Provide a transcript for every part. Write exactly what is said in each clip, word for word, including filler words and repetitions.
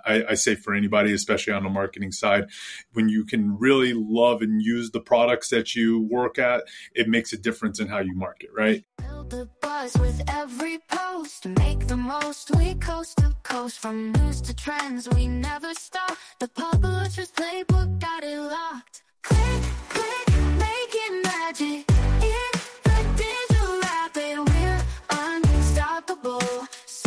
I, I say for anybody, especially on the marketing side, when you can really love and use the products that you work at, it makes a difference in how you market, right? Build the buzz with every post, make the most, we coast to coast, from news to trends, we never stop. The Publishers Playbook got it locked. Click, click, making magic in the digital rapid, we're unstoppable, so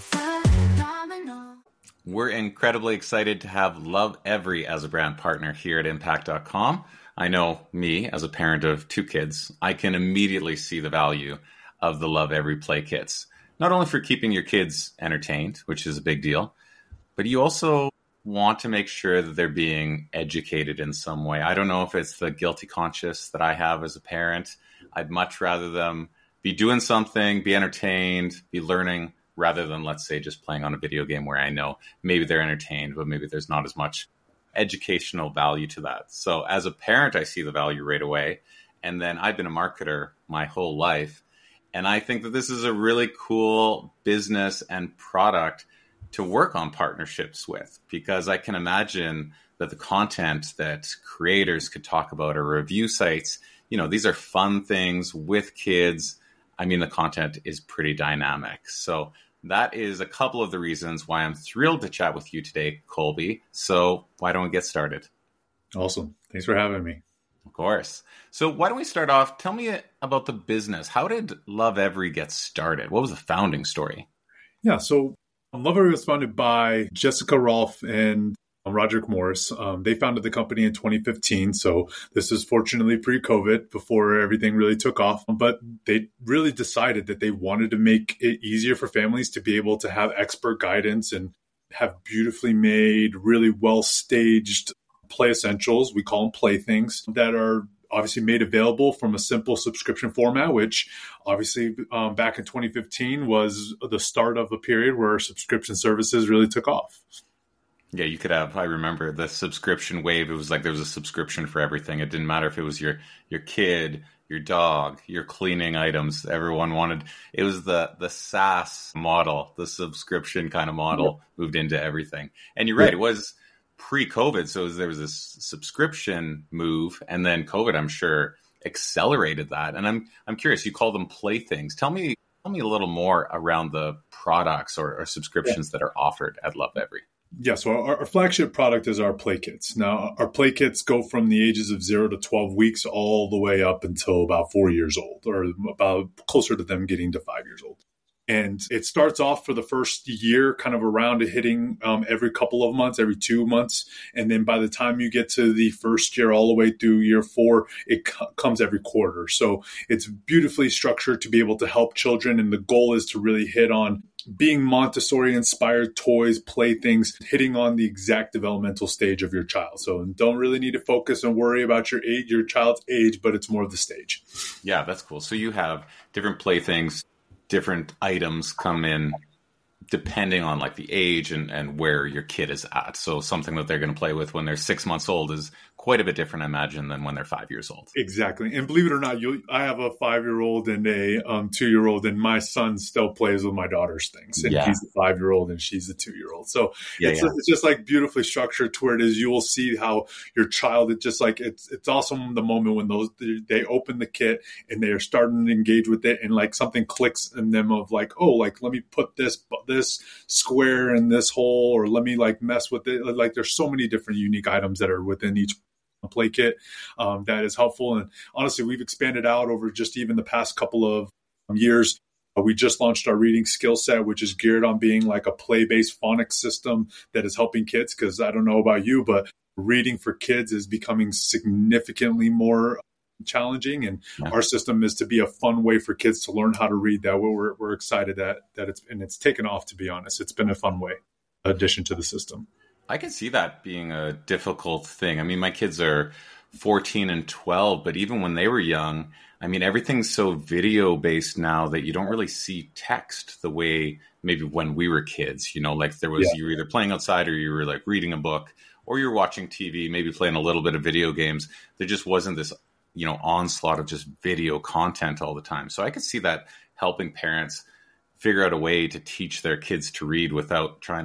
phenomenal. We're incredibly excited to have Lovevery as a brand partner here at impact dot com. I know me, as a parent of two kids, I can immediately see the value of the Lovevery Play Kits. Not only for keeping your kids entertained, which is a big deal, but you also want to make sure that they're being educated in some way. I don't know if it's the guilty conscience that I have as a parent. I'd much rather them be doing something, be entertained, be learning, rather than, let's say, just playing on a video game where I know maybe they're entertained, but maybe there's not as much educational value to that. So as a parent, I see the value right away. And then I've been a marketer my whole life. And I think that this is a really cool business and product to work on partnerships with, because I can imagine that the content that creators could talk about or review sites, you know, these are fun things with kids. I mean, the content is pretty dynamic. So that is a couple of the reasons why I'm thrilled to chat with you today, Colby. So why don't we get started? Awesome. Thanks for having me. Of course. So why don't we start off? Tell me about the business. How did Lovevery get started? What was the founding story? Yeah, so Lovevery was founded by Jessica Rolfe and Roderick Morris. Um, they founded the company in twenty fifteen. So this is fortunately pre-COVID, before everything really took off. But they really decided that they wanted to make it easier for families to be able to have expert guidance and have beautifully made, really well-staged play essentials. We call them playthings that are obviously made available from a simple subscription format, which obviously um, back in twenty fifteen was the start of a period where subscription services really took off. Yeah, you could have, I remember the subscription wave. It was like there was a subscription for everything. It didn't matter if it was your your kid, your dog, your cleaning items. Everyone wanted, it was the the SaaS model, the subscription kind of model, yeah, moved into everything. And you're right, yeah, it was pre-COVID. So there was this subscription move, and then COVID, I'm sure, accelerated that. And I'm I'm curious, you call them playthings. Tell me, tell me a little more around the products or, or subscriptions yeah. that are offered at Lovevery. Yeah, so our, our flagship product is our Play Kits. Now, our Play Kits go from the ages of zero to twelve weeks all the way up until about four years old, or about closer to them getting to five years old. And it starts off for the first year, kind of around hitting um, every couple of months, every two months. And then by the time you get to the first year, all the way through year four, it co- comes every quarter. So it's beautifully structured to be able to help children. And the goal is to really hit on being Montessori-inspired toys, playthings, hitting on the exact developmental stage of your child. So don't really need to focus and worry about your age, your child's age, but it's more of the stage. Yeah, that's cool. So you have different playthings, different items come in depending on like the age and, and where your kid is at. So something that they're going to play with when they're six months old is quite a bit different, I imagine, than when they're five years old. Exactly. And believe it or not, you, I have a five-year-old and a um, two-year-old, and my son still plays with my daughter's things. And yeah. he's a five-year-old and she's a two-year-old. So yeah, it's, yeah. it's just like beautifully structured to where it is. You will see how your child, it's just like, it's it's awesome the moment when those they open the kit and they are starting to engage with it, and like something clicks in them of like, oh, like let me put this this square in this hole, or let me like mess with it. Like there's so many different unique items that are within each Play Kit um, that is helpful. And honestly, we've expanded out over just even the past couple of years. We just launched our reading skill set, which is geared on being like a play-based phonics system that is helping kids. Because I don't know about you, but reading for kids is becoming significantly more challenging. And yeah. our system is to be a fun way for kids to learn how to read. That we're we're excited that that it's and it's taken off. To be honest, it's been a fun way addition to the system. I can see that being a difficult thing. I mean, my kids are fourteen and twelve, but even when they were young, I mean, everything's so video based now that you don't really see text the way maybe when we were kids, you know, like there was, yeah. you were either playing outside or you were like reading a book or you were watching T V, maybe playing a little bit of video games. There just wasn't this, you know, onslaught of just video content all the time. So I could see that helping parents figure out a way to teach their kids to read without trying to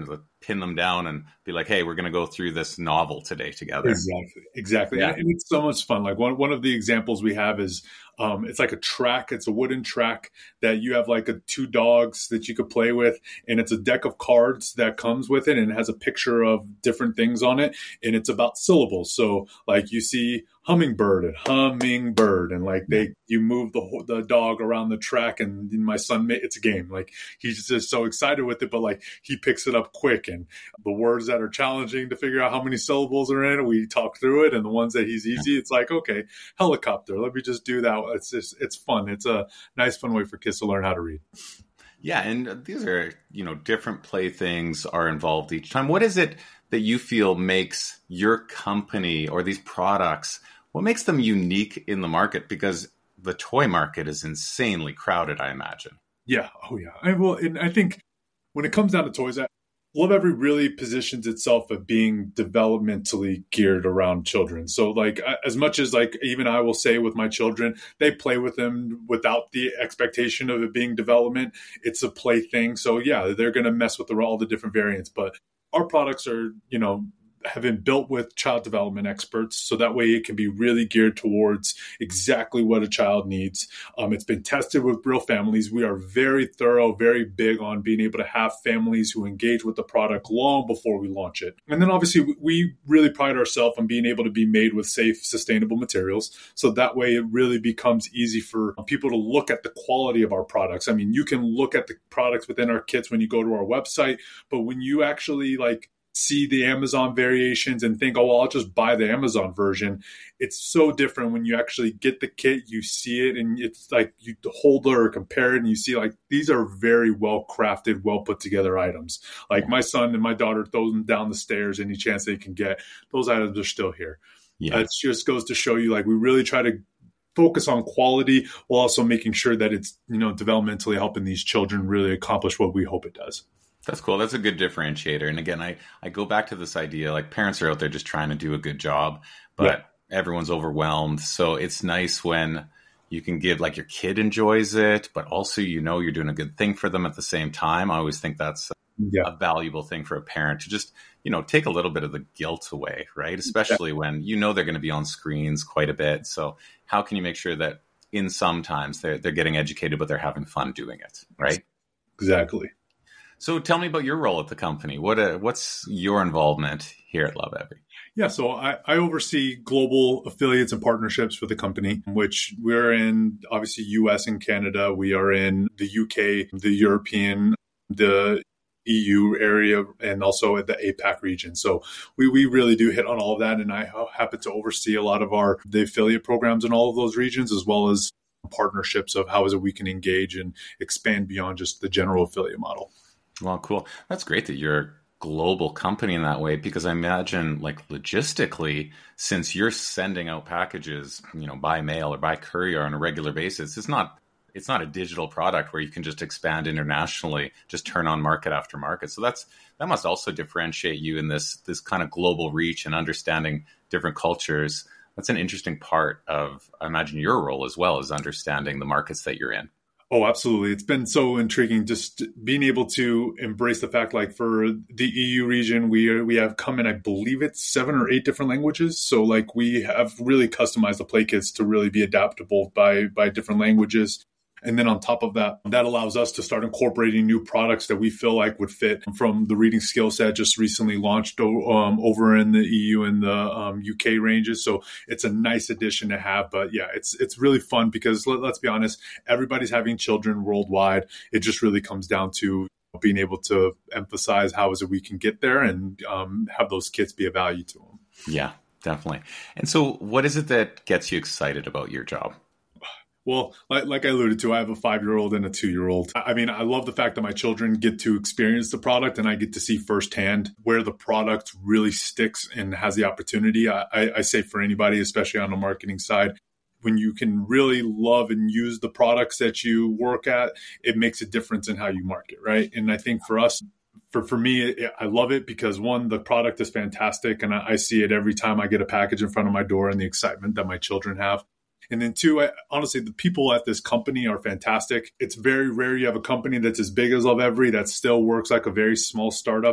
pin them down and be like, hey, we're going to go through this novel today together. Exactly. Exactly. Yeah. And it's so much fun. Like one, one of the examples we have is um, it's like a track. It's a wooden track that you have like a two dogs that you could play with. And it's a deck of cards that comes with it and it has a picture of different things on it. And it's about syllables. So like you see hummingbird and hummingbird, and like they, you move the the dog around the track, and my son, it's a game. Like he's just so excited with it, but like he picks it up quick, and the words that are challenging to figure out how many syllables are in it, we talk through it, and the ones that he's easy, it's like, okay, helicopter, let me just do that. It's just, it's fun. It's a nice, fun way for kids to learn how to read. Yeah, and these are, you know, different playthings are involved each time. What is it that you feel makes your company or these products, what makes them unique in the market? Because the toy market is insanely crowded, I imagine. Yeah. Oh, yeah. I, well, and I think when it comes down to toys, Lovevery really positions itself as being developmentally geared around children. So like as much as like even I will say with my children, they play with them without the expectation of it being development. It's a play thing. So yeah, they're going to mess with the, all the different variants, but our products are, you know, have been built with child development experts. So that way it can be really geared towards exactly what a child needs. Um, it's been tested with real families. We are very thorough, very big on being able to have families who engage with the product long before we launch it. And then obviously we really pride ourselves on being able to be made with safe, sustainable materials. So that way it really becomes easy for people to look at the quality of our products. I mean, you can look at the products within our kits when you go to our website, but when you actually like see the Amazon variations and think, oh, well, I'll just buy the Amazon version. It's so different when you actually get the kit, you see it, and it's like you hold it or compare it, and you see like these are very well crafted, well put together items. Like my son and my daughter throw them down the stairs any chance they can get. Those items are still here. Yeah. It just goes to show you like we really try to focus on quality while also making sure that it's, you know, developmentally helping these children really accomplish what we hope it does. That's cool. That's a good differentiator. And again, I, I go back to this idea, like parents are out there just trying to do a good job, but yeah. everyone's overwhelmed. So it's nice when you can give, like your kid enjoys it, but also, you know, you're doing a good thing for them at the same time. I always think that's yeah. a valuable thing for a parent to just, you know, take a little bit of the guilt away, right? Especially yeah. when you know they're going to be on screens quite a bit. So how can you make sure that in some times they're, they're getting educated, but they're having fun doing it, right? Exactly. So tell me about your role at the company. What uh, what's your involvement here at Lovevery? Yeah, so I, I oversee global affiliates and partnerships for the company, which we're in, obviously, U S and Canada. We are in the U K, the European, the E U area, and also the APAC region. So we, we really do hit on all of that. And I happen to oversee a lot of our the affiliate programs in all of those regions, as well as partnerships of how is it we can engage and expand beyond just the general affiliate model. Well, cool. That's great that you're a global company in that way, because I imagine like logistically, since you're sending out packages, you know, by mail or by courier on a regular basis, it's not it's not a digital product where you can just expand internationally, just turn on market after market. So that's that must also differentiate you in this this kind of global reach and understanding different cultures. That's an interesting part of, I imagine, your role as well, as understanding the markets that you're in. Oh, absolutely. It's been so intriguing just being able to embrace the fact, like for the E U region, we we have come in, I believe it's seven or eight different languages. So like we have really customized the play kits to really be adaptable by by different languages. And then on top of that, that allows us to start incorporating new products that we feel like would fit from the reading skill set just recently launched um, over in the E U and the um, U K ranges. So it's a nice addition to have. But yeah, it's it's really fun because let, let's be honest, everybody's having children worldwide. It just really comes down to being able to emphasize how is it we can get there and um, have those kits be a value to them. Yeah, definitely. And so what is it that gets you excited about your job? Well, like, like I alluded to, I have a five-year-old and a two-year-old. I mean, I love the fact that my children get to experience the product and I get to see firsthand where the product really sticks and has the opportunity. I, I say for anybody, especially on the marketing side, when you can really love and use the products that you work at, it makes a difference in how you market, right? And I think for us, For for me, I love it because, one, the product is fantastic and I, I see it every time I get a package in front of my door and the excitement that my children have. And then two, I, honestly, the people at this company are fantastic. It's very rare you have a company that's as big as Lovevery that still works like a very small startup.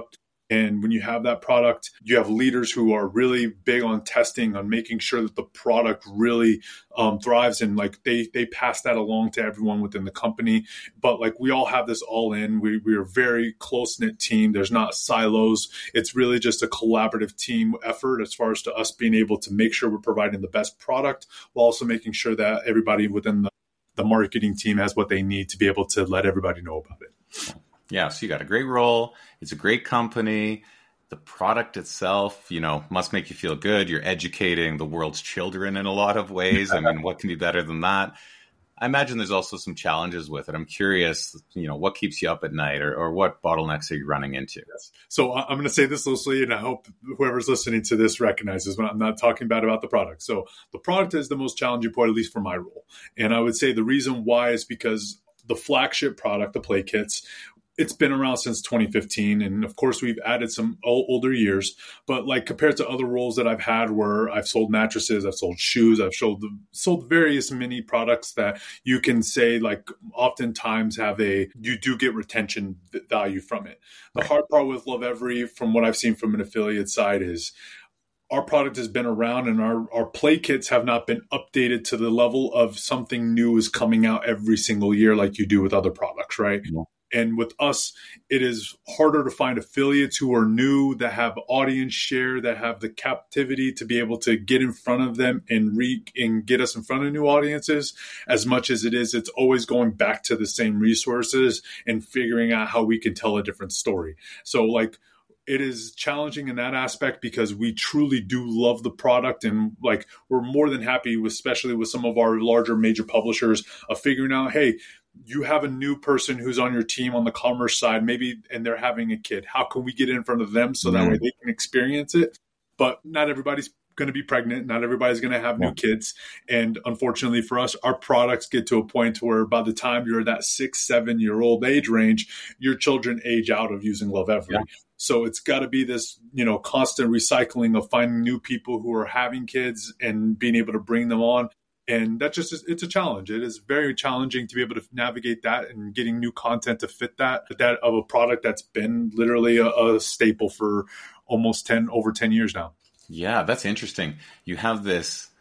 And when you have that product, you have leaders who are really big on testing, on making sure that the product really um, thrives. And like they they pass that along to everyone within the company. But like we all have this all in. We, we are a very close-knit team. There's not silos. It's really just a collaborative team effort as far as to us being able to make sure we're providing the best product while also making sure that everybody within the, the marketing team has what they need to be able to let everybody know about it. Yeah, so you got a great role. It's a great company. The product itself, you know, must make you feel good. You're educating the world's children in a lot of ways. I mean, what can be better than that? I imagine there's also some challenges with it. I'm curious, you know, what keeps you up at night, or, or what bottlenecks are you running into? Yes. So I'm going to say this loosely, and I hope whoever's listening to this recognizes when I'm not talking bad about the product. So the product is the most challenging point, at least for my role. And I would say the reason why is because the flagship product, the Play Kits, it's been around since twenty fifteen. And of course, we've added some older years. But like compared to other roles that I've had where I've sold mattresses, I've sold shoes, I've sold, sold various mini products that you can say like oftentimes have a, you do get retention value from it. The hard part with Lovevery, from what I've seen from an affiliate side, is our product has been around and our, our Play Kits have not been updated to the level of something new is coming out every single year like you do with other products, right? Yeah. And with us, it is harder to find affiliates who are new, that have audience share, that have the captivity to be able to get in front of them and re- and get us in front of new audiences. As much as it is, it's always going back to the same resources and figuring out how we can tell a different story. So like, it is challenging in that aspect because we truly do love the product, and like we're more than happy with, especially with some of our larger major publishers, of figuring out, hey, you have a new person who's on your team on the commerce side, maybe, and they're having a kid. How can we get in front of them so mm-hmm. that way they can experience it? But not everybody's going to be pregnant. Not everybody's going to have yeah. new kids. And unfortunately for us, our products get to a point where by the time you're that six, seven year old age range, your children age out of using Lovevery. Yeah. So it's got to be this, you know, constant recycling of finding new people who are having kids and being able to bring them on. And that just is, it's a challenge. It is very challenging to be able to navigate that and getting new content to fit that, that of a product that's been literally a, a staple for almost ten, over ten years now. Yeah, that's interesting. You have this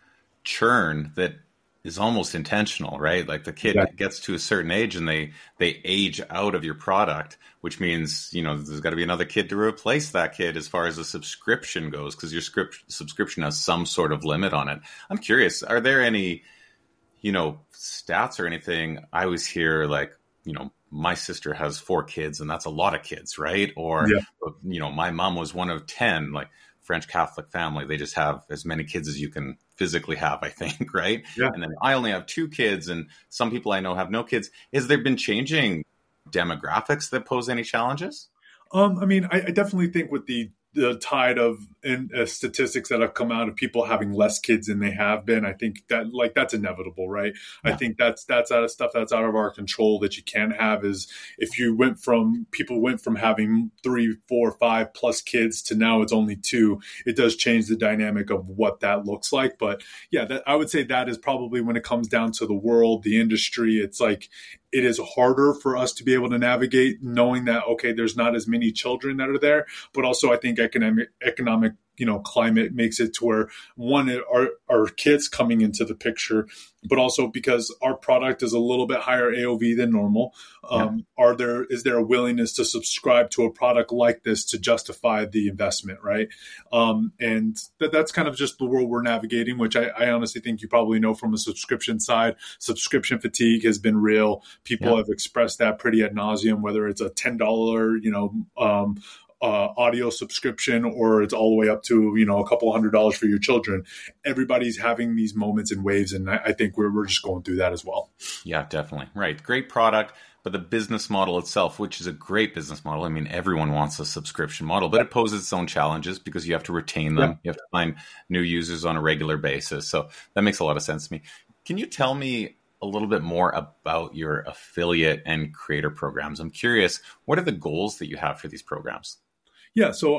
churn that is almost intentional, right? Like the kid yeah. gets to a certain age and they they age out of your product, which means, you know, there's got to be another kid to replace that kid as far as a subscription goes, because your script subscription has some sort of limit on it. I'm curious, are there any, you know, stats or anything? I always hear like, you know, my sister has four kids and that's a lot of kids, right? Or, yeah. you know, my mom was one of ten, like French Catholic family. They just have as many kids as you can physically have, I think, right? Yeah. And then I only have two kids, and some people I know have no kids. Has there been changing demographics that pose any challenges? Um, I mean, I, I definitely think with the the tide of in, uh, statistics that have come out of people having less kids than they have been, I think that like that's inevitable, right? Yeah. I think that's that's out of stuff that's out of our control that you can't have. Is if you went from people went from having three, four, five plus kids to now it's only two, it does change the dynamic of what that looks like. But yeah, that, I would say that is probably when it comes down to the world, the industry, it's like it is harder for us to be able to navigate knowing that, okay, there's not as many children that are there, but also I think economic, economic, you know, climate makes it to where one, our, our kids coming into the picture, but also because our product is a little bit higher A O V than normal. Um, yeah. Are there, is there a willingness to subscribe to a product like this to justify the investment? Right. Um, and that, that's kind of just the world we're navigating, which I, I honestly think you probably know from a subscription side. Subscription fatigue has been real. People yeah. have expressed that pretty ad nauseum, whether it's a ten dollars, you know, um, Uh, audio subscription, or it's all the way up to, you know, a couple hundred dollars for your children. Everybody's having these moments and waves, and I, I think we're we're just going through that as well. Yeah, definitely. Right. Great product, but the business model itself, which is a great business model. I mean, everyone wants a subscription model, but it poses its own challenges because you have to retain them. Yeah. You have to find new users on a regular basis. So that makes a lot of sense to me. Can you tell me a little bit more about your affiliate and creator programs? I'm curious, what are the goals that you have for these programs? Yeah, so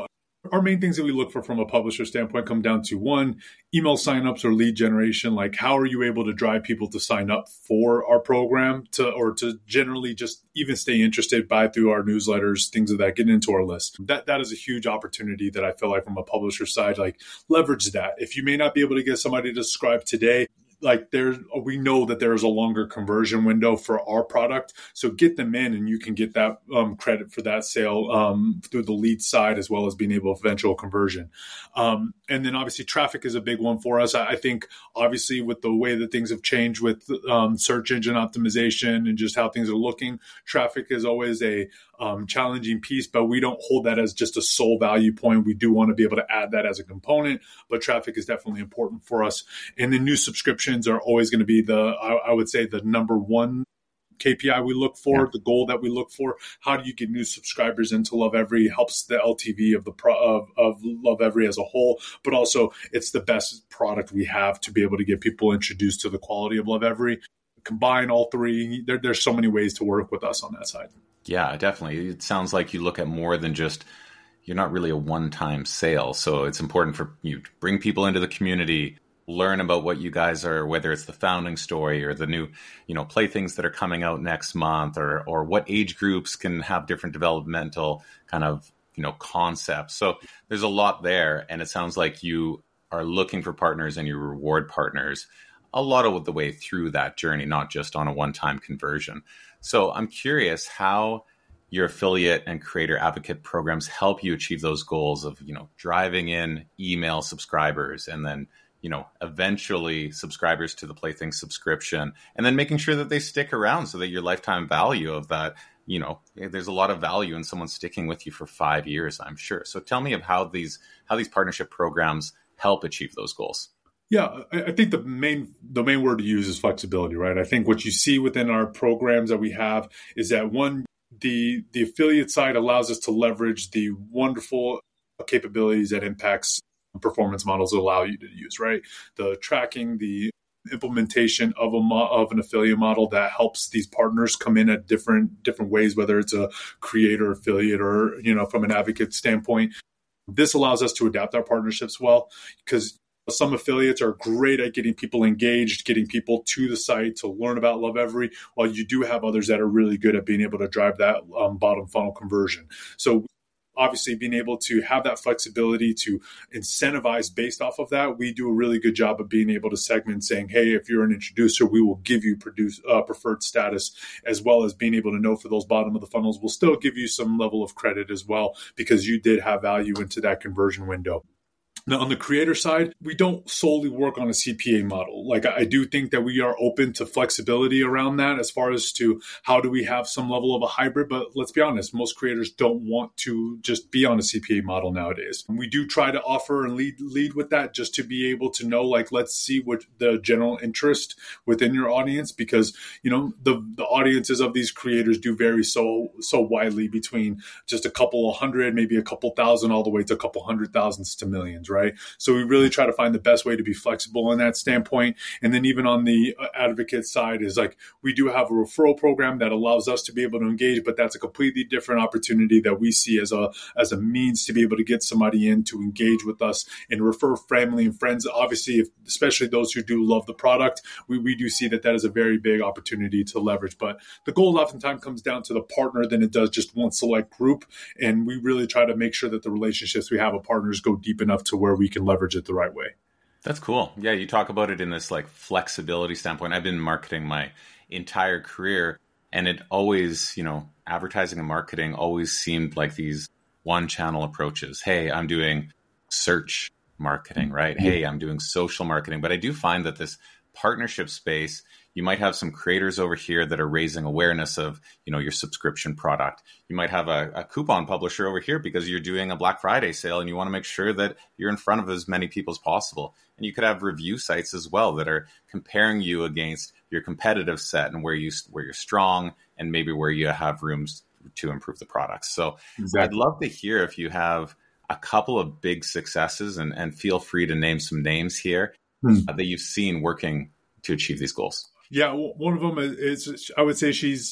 Our main things that we look for from a publisher standpoint come down to one, email signups or lead generation. Like, how are you able to drive people to sign up for our program to, or to generally just even stay interested, buy through our newsletters, things of that, get into our list. That, that is a huge opportunity that I feel like from a publisher side, like leverage that. If you may not be able to get somebody to subscribe today, like there, we know that there is a longer conversion window for our product. So get them in and you can get that um, credit for that sale um, through the lead side, as well as being able to eventual conversion. Um, and then obviously traffic is a big one for us. I, I think obviously with the way that things have changed with um, search engine optimization and just how things are looking, traffic is always a um, challenging piece, but we don't hold that as just a sole value point. We do want to be able to add that as a component, but traffic is definitely important for us. And then new subscriptions are always going to be the, I, I would say the number one K P I we look for, yeah. the goal that we look for. How do you get new subscribers into Lovevery? Helps the L T V of the pro, of, of Lovevery as a whole, but also it's the best product we have to be able to get people introduced to the quality of Lovevery. Combine all three. There, there's so many ways to work with us on that side. Yeah, definitely. It sounds like you look at more than just, you're not really a one-time sale. So it's important for you to bring people into the community, learn about what you guys are, whether it's the founding story or the new, you know, playthings that are coming out next month, or or what age groups can have different developmental kind of, you know, concepts. So there's a lot there. And it sounds like you are looking for partners and you reward partners a lot of the way through that journey, not just on a one-time conversion. So I'm curious how your affiliate and creator advocate programs help you achieve those goals of, you know, driving in email subscribers and then, you know, eventually subscribers to the Plaything subscription, and then making sure that they stick around so that your lifetime value of that, you know, there's a lot of value in someone sticking with you for five years, I'm sure. So tell me of how these, how these partnership programs help achieve those goals. Yeah, I think the main the main word to use is flexibility, right? I think what you see within our programs that we have is that one, the the affiliate side allows us to leverage the wonderful capabilities that Impact's performance models allow you to use, right? The tracking, the implementation of a mo- of an affiliate model that helps these partners come in at different different ways, whether it's a creator affiliate or, you know, from an advocate standpoint. This allows us to adapt our partnerships well, because some affiliates are great at getting people engaged, getting people to the site to learn about Lovevery, while you do have others that are really good at being able to drive that um, bottom funnel conversion. So obviously being able to have that flexibility to incentivize based off of that, we do a really good job of being able to segment, saying, hey, if you're an introducer, we will give you produce, uh, preferred status, as well as being able to know for those bottom of the funnels, we'll still give you some level of credit as well, because you did have value into that conversion window. Now, on the creator side, we don't solely work on a C P A model. Like, I do think that we are open to flexibility around that as far as to how do we have some level of a hybrid. But let's be honest, most creators don't want to just be on a C P A model nowadays. And we do try to offer and lead lead with that, just to be able to know, like, let's see what the general interest within your audience, because, you know, the, the audiences of these creators do vary so, so widely between just a couple of hundred, maybe a couple thousand, all the way to a couple hundred thousands to millions, right? Right. So we really try to find the best way to be flexible in that standpoint. And then even on the advocate side is like, we do have a referral program that allows us to be able to engage, but that's a completely different opportunity that we see as a as a means to be able to get somebody in to engage with us and refer family and friends. Obviously, if, especially those who do love the product, we, we do see that that is a very big opportunity to leverage. But the goal oftentimes comes down to the partner than it does just one select group. And we really try to make sure that the relationships we have with partners go deep enough to where we can leverage it the right way. That's cool. Yeah, you talk about it in this like flexibility standpoint. I've been in marketing my entire career, and it always, you know, advertising and marketing always seemed like these one channel approaches. Hey, I'm doing search marketing, right? Mm-hmm. Hey, I'm doing social marketing. But I do find that this partnership space, you might have some creators over here that are raising awareness of, you know, your subscription product. You might have a, a coupon publisher over here because you're doing a Black Friday sale and you want to make sure that you're in front of as many people as possible. And you could have review sites as well that are comparing you against your competitive set and where you where you're strong and maybe where you have rooms to improve the products. So exactly. I'd love to hear if you have a couple of big successes, and, and feel free to name some names here hmm. uh, that you've seen working to achieve these goals. Yeah, one of them is, I would say she's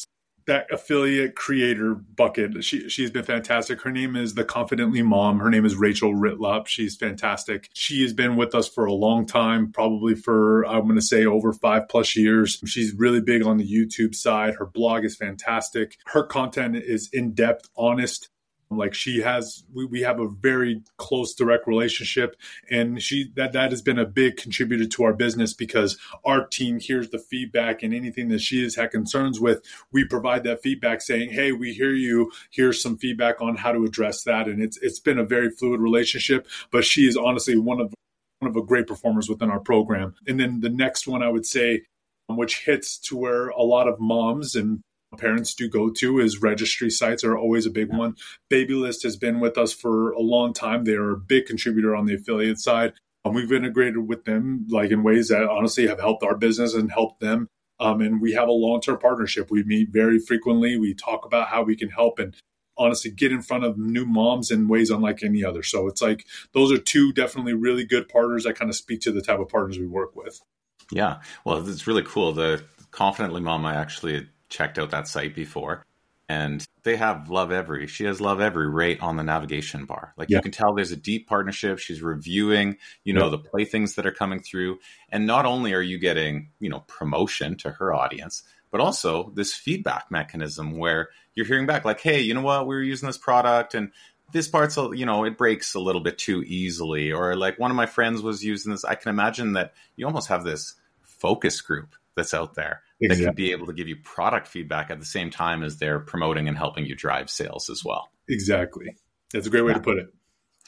that affiliate creator bucket. She, she's been fantastic. Her name is The Confidently Mom. Her name is Rachel Ritlup. She's fantastic. She has been with us for a long time, probably for, I'm going to say over five plus years. She's really big on the YouTube side. Her blog is fantastic. Her content is in-depth, honest. Like she has, we, we have a very close, direct relationship, and she that that has been a big contributor to our business because our team hears the feedback, and anything that she has had concerns with, we provide that feedback, saying, "Hey, we hear you. Here's some feedback on how to address that." And it's it's been a very fluid relationship, but she is honestly one of one of the great performers within our program. And then the next one I would say, which hits to where a lot of moms and parents do go to, is registry sites are always a big one. Babylist has been with us for a long time. They are a big contributor on the affiliate side. And we've integrated with them like in ways that honestly have helped our business and helped them. Um, and we have a long-term partnership. We meet very frequently. We talk about how we can help and honestly get in front of new moms in ways unlike any other. So it's like those are two definitely really good partners that kind of speak to the type of partners we work with. Yeah. Well, it's really cool. The Confidently Mom, I actually checked out that site before, and they have Love Every. She has Love Every right on the navigation bar. Like yeah. You can tell there's a deep partnership. She's reviewing, you know, yeah. the playthings that are coming through. And not only are you getting, you know, promotion to her audience, but also this feedback mechanism where you're hearing back like, hey, you know what, we were using this product and this part's, you know, it breaks a little bit too easily. Or like one of my friends was using this. I can imagine that you almost have this focus group that's out there. Exactly. That can be able to give you product feedback at the same time as they're promoting and helping you drive sales as well. Exactly. That's a great way yeah. to put it.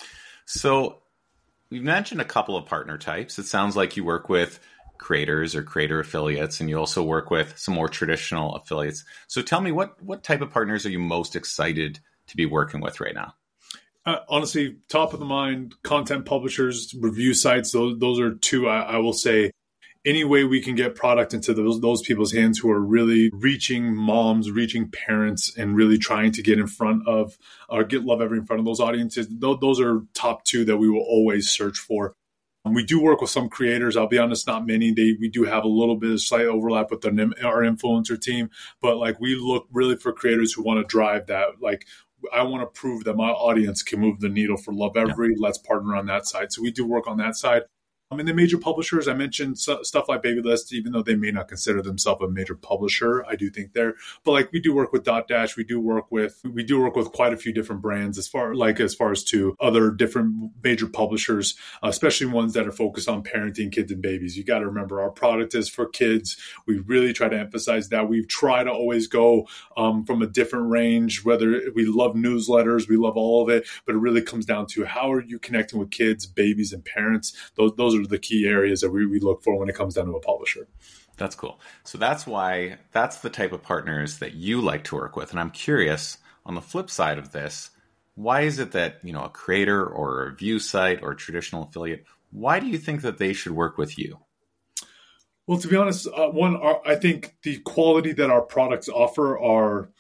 So we've mentioned a couple of partner types. It sounds like you work with creators or creator affiliates, and you also work with some more traditional affiliates. So tell me, what, what type of partners are you most excited to be working with right now? Uh, honestly, top of the mind, content publishers, review sites. Those, those are two, I, I will say, any way we can get product into those those people's hands who are really reaching moms, reaching parents, and really trying to get in front of or get Love Every in front of those audiences. Those, those are top two that we will always search for. Um, we do work with some creators. I'll be honest, not many. They we do have a little bit of slight overlap with our, our influencer team, but like we look really for creators who want to drive that. Like I want to prove that my audience can move the needle for Love Every. Yeah. Let's partner on that side. So we do work on that side. I mean, the major publishers, I mentioned stuff like Babylist, even though they may not consider themselves a major publisher, I do think they're, but like we do work with Dotdash, we do work with, we do work with quite a few different brands as far like as far as to other different major publishers, especially ones that are focused on parenting kids and babies. You got to remember our product is for kids. We really try to emphasize that. We try to always go um, from a different range, whether we love newsletters, we love all of it, but it really comes down to how are you connecting with kids, babies, and parents. Those, those are the key areas that we, we look for when it comes down to a publisher. That's cool. So that's why that's the type of partners that you like to work with. And I'm curious, on the flip side of this, why is it that, you know, a creator or a review site or a traditional affiliate, why do you think that they should work with you? Well, to be honest, uh, one, our, I think the quality that our products offer are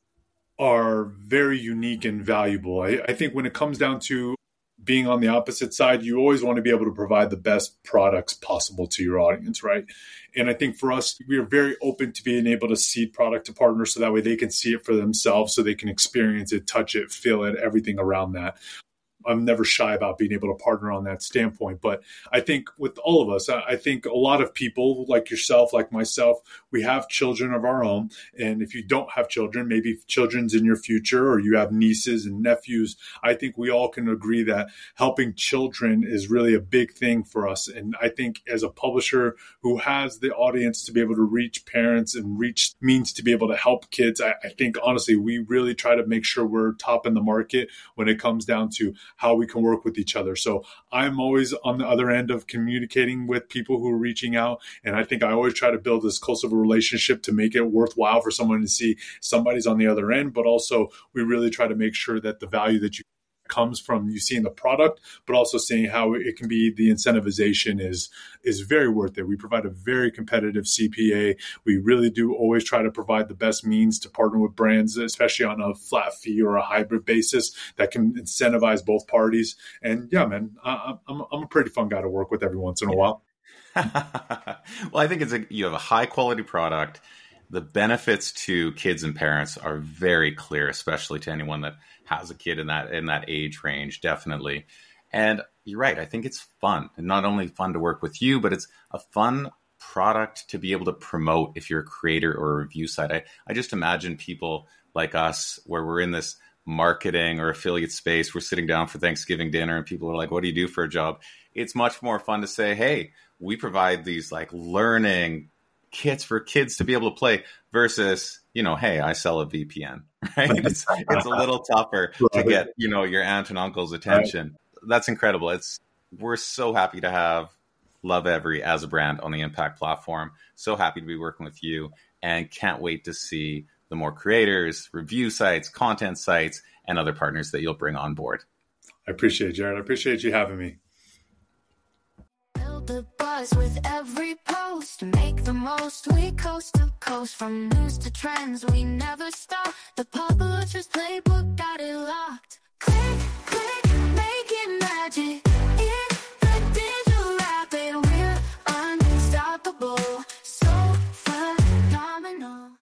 are very unique and valuable. I, I think when it comes down to being on the opposite side, you always want to be able to provide the best products possible to your audience, right? And I think for us, we are very open to being able to seed product to partners so that way they can see it for themselves, so they can experience it, touch it, feel it, everything around that. I'm never shy about being able to partner on that standpoint. But I think with all of us, I think a lot of people like yourself, like myself, we have children of our own. And if you don't have children, maybe children's in your future, or you have nieces and nephews, I think we all can agree that helping children is really a big thing for us. And I think as a publisher who has the audience to be able to reach parents and reach means to be able to help kids, I, I think honestly, we really try to make sure we're top in the market when it comes down to how we can work with each other. So I'm always on the other end of communicating with people who are reaching out. And I think I always try to build as close of a relationship to make it worthwhile for someone to see somebody's on the other end. But also we really try to make sure that the value that you comes from you seeing the product, but also seeing how it can be the incentivization is is very worth it. We provide a very competitive C P A. We really do always try to provide the best means to partner with brands, especially on a flat fee or a hybrid basis that can incentivize both parties. And yeah, man, I, I'm I'm a pretty fun guy to work with every once in a while. Well, I think it's a, you have a high quality product. the benefits to kids and parents are very clear, especially to anyone that has a kid in that in that age range, definitely. And you're right. I think it's fun, and not only fun to work with you, but it's a fun product to be able to promote if you're a creator or a review site. I, I just imagine people like us, where we're in this marketing or affiliate space, we're sitting down for Thanksgiving dinner and people are like, what do you do for a job? It's much more fun to say, hey, we provide these like learning kits for kids to be able to play versus, you know, hey, I sell a V P N, right? It's, it's a little tougher to get, you know, your aunt and uncle's attention. Right. That's incredible. It's, we're so happy to have Lovevery as a brand on the Impact platform. So happy to be working with you and can't wait to see the more creators, review sites, content sites, and other partners that you'll bring on board. I appreciate it, Jared. I appreciate you having me. Build the buzz with every post. Make the most. We coast to coast. From news to trends, we never stop. The Publishers Playbook got it locked. Click.